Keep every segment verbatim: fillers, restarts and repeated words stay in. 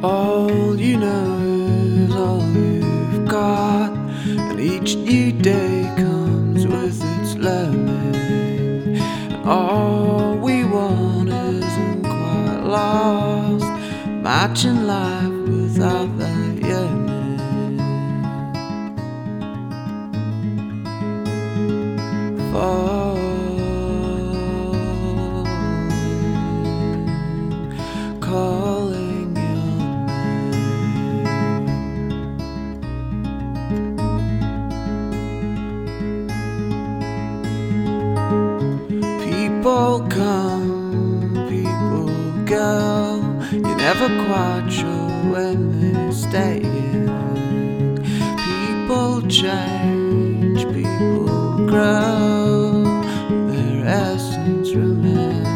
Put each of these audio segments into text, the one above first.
All you know is all you've got, and each new day comes with its learning. And all we want isn't quite lost, matching life without that yearning. Falling, calling your name. People come, people go, you're never quite sure when they're staying. People change, people grow, their essence remains.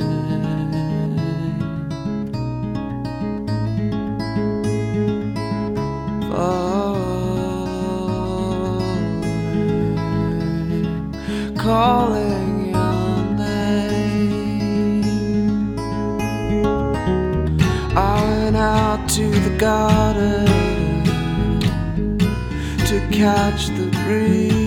Falling, calling your name. I went out to the garden to catch the breeze.